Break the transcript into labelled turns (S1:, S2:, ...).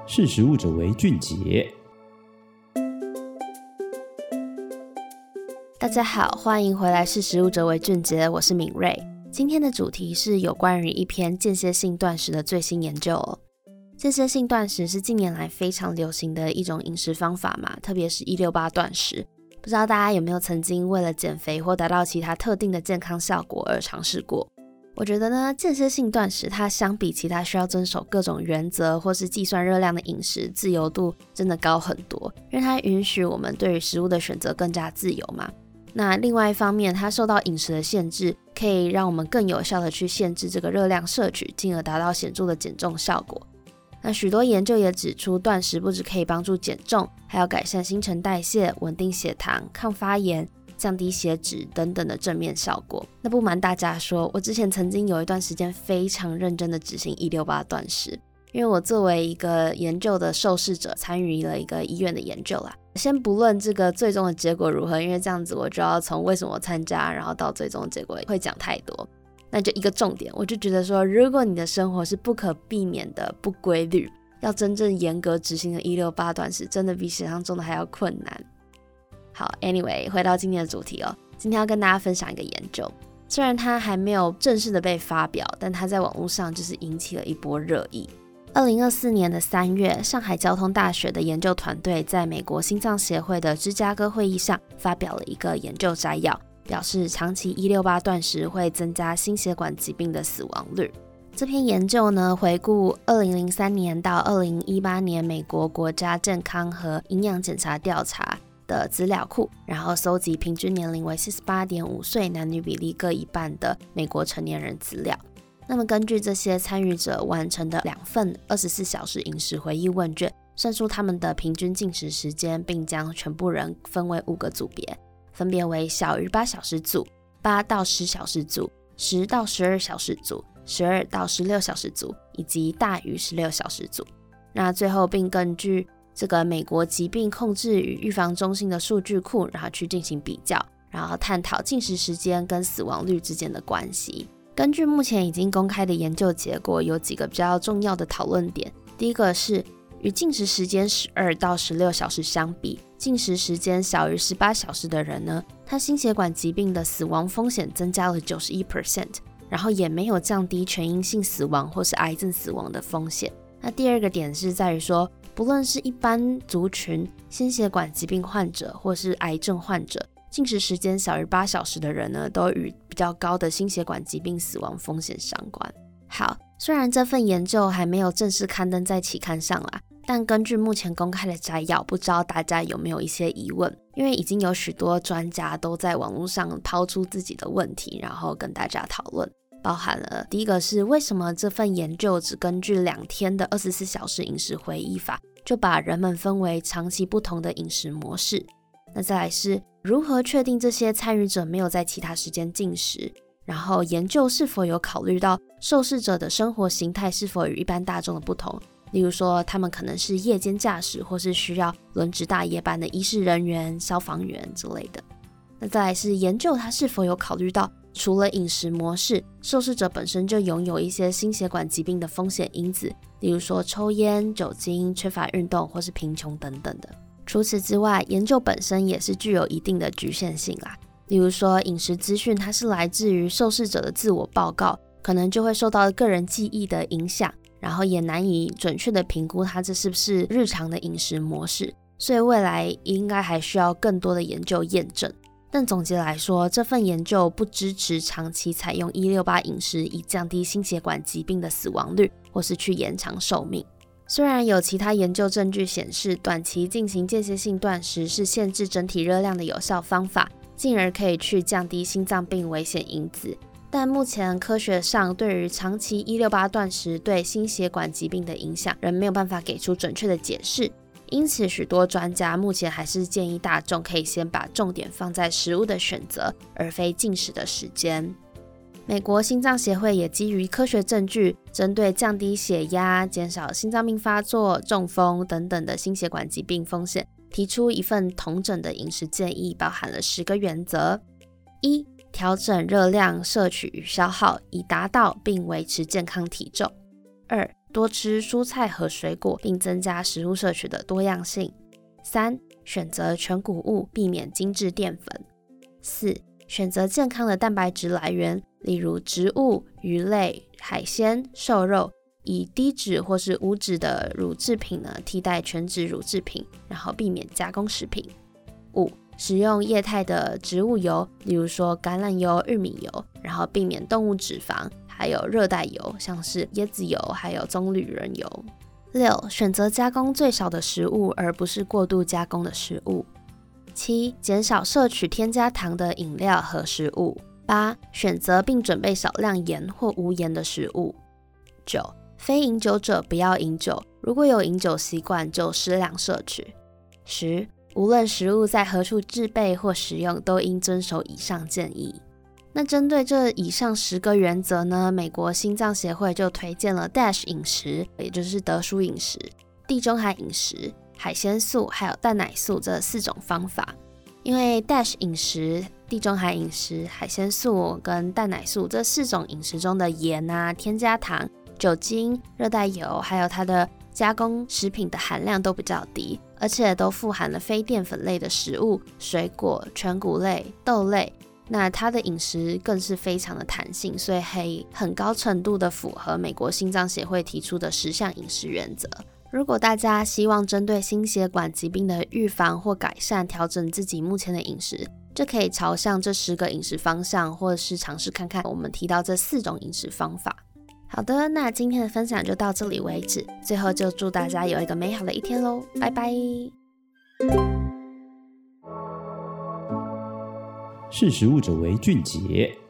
S1: 识时务者为俊杰。
S2: 大家好，欢迎回来识时务者为俊杰，我是敏瑞。今天的主题是有关于一篇间歇性断食的最新研究哦。间歇性断食是近年来非常流行的一种饮食方法嘛，特别是168断食。不知道大家有没有曾经为了减肥或达到其他特定的健康效果而尝试过？我觉得呢，间歇性断食它相比其他需要遵守各种原则或是计算热量的饮食，自由度真的高很多，因为它允许我们对于食物的选择更加自由嘛。那另外一方面，它受到饮食的限制，可以让我们更有效的去限制这个热量摄取，进而达到显著的减重效果。那许多研究也指出，断食不只可以帮助减重，还有改善新陈代谢、稳定血糖、抗发炎、降低血脂等等的正面效果。那不瞒大家说，我之前曾经有一段时间非常认真的执行168断食，因为我作为一个研究的受试者，参与了一个医院的研究啦。先不论这个最终的结果如何，因为这样子我就要从为什么参加，然后到最终的结果会讲太多。那就一个重点，我就觉得说，如果你的生活是不可避免的不规律，要真正严格执行的168断食，真的比想象中的还要困难。好 ，anyway， 回到今天的主题哦，今天要跟大家分享一个研究，虽然它还没有正式的被发表，但它在网络上就是引起了一波热议。2024年的3月，上海交通大学的研究团队在美国心脏协会的芝加哥会议上发表了一个研究摘要，表示长期168断食会增加心血管疾病的死亡率。这篇研究呢，回顾2003年到2018年美国国家健康和营养检查调查的资料库，然后搜集平均年龄为 48.5 岁、男女比例各一半的美国成年人资料。那么根据这些参与者完成的2份24小时饮食回忆问卷，算出他们的平均进食时间，并将全部人分为5个组别，分别为小于8小时组、8到10小时组、10到12小时组、12到16小时组以及大于16小时组。那最后并根据这个美国疾病控制与预防中心的数据库，然后去进行比较，然后探讨进食时间跟死亡率之间的关系。根据目前已经公开的研究结果，有几个比较重要的讨论点。第一个是，与进食时间12到16小时相比，进食时间小于18小时的人呢，他心血管疾病的死亡风险增加了 91%， 然后也没有降低全因性死亡或是癌症死亡的风险。那第二个点是在于说，不论是一般族群、心血管疾病患者或是癌症患者，进食时间小于8小时的人呢，都与比较高的心血管疾病死亡风险相关。好，虽然这份研究还没有正式刊登在期刊上啦，但根据目前公开的摘要，不知道大家有没有一些疑问？因为已经有许多专家都在网络上抛出自己的问题，然后跟大家讨论。包含了第一个是，为什么这份研究只根据2天的24小时饮食回忆法，就把人们分为长期不同的饮食模式？那再来是，如何确定这些参与者没有在其他时间进食？然后研究是否有考虑到受试者的生活形态是否与一般大众的不同，例如说他们可能是夜间驾驶，或是需要轮值大夜班的医事人员、消防员之类的。那再来是研究它是否有考虑到除了饮食模式，受试者本身就拥有一些心血管疾病的风险因子，例如说抽烟、酒精、缺乏运动或是贫穷等等的。除此之外，研究本身也是具有一定的局限性啦。例如说，饮食资讯它是来自于受试者的自我报告，可能就会受到个人记忆的影响，然后也难以准确的评估它这是不是日常的饮食模式，所以未来应该还需要更多的研究验证。但总结来说，这份研究不支持长期采用168饮食以降低心血管疾病的死亡率，或是去延长寿命。虽然有其他研究证据显示，短期进行间歇性断食是限制整体热量的有效方法，进而可以去降低心脏病危险因子，但目前科学上对于长期168断食对心血管疾病的影响仍没有办法给出准确的解释。因此，许多专家目前还是建议大众可以先把重点放在食物的选择，而非进食的时间。美国心脏协会也基于科学证据，针对降低血压、减少心脏病发作、中风等等的心血管疾病风险，提出一份统整的饮食建议，包含了10个原则。1、调整热量摄取与消耗，以达到并维持健康体重。2、 多吃蔬菜和水果，并增加食物摄取的多样性。3. 选择全谷物，避免精致淀粉。4. 选择健康的蛋白质来源，例如植物、鱼类、海鲜、瘦肉，以低脂或是无脂的乳制品呢替代全脂乳制品，然后避免加工食品。5. 使用液态的植物油，例如说橄榄油、玉米油，然后避免动物脂肪，还有热带油，像是椰子油还有棕榈仁油。6. 选择加工最少的食物，而不是过度加工的食物。7. 减少摄取添加糖的饮料和食物。8. 选择并准备少量盐或无盐的食物。9. 非饮酒者不要饮酒，如果有饮酒习惯就适量摄取。10. 无论食物在何处制备或食用，都应遵守以上建议。那针对这以上10个原则呢，美国心脏协会就推荐了 DASH 饮食，也就是德叔饮食、地中海饮食、海鲜素还有蛋奶素这4种方法。因为 DASH 饮食、地中海饮食、海鲜素跟蛋奶素这4种饮食中的盐啊、添加糖、酒精、热带油还有它的加工食品的含量都比较低，而且都富含了非淀粉类的食物、水果、全谷类、豆类。那它的饮食更是非常的弹性，所以可以很高程度的符合美国心脏协会提出的10项饮食原则。如果大家希望针对心血管疾病的预防或改善调整自己目前的饮食，就可以朝向这10个饮食方向，或者是尝试看看我们提到这4种饮食方法。好的，那今天的分享就到这里为止，最后就祝大家有一个美好的一天咯，拜拜。
S1: 识时务者为俊杰。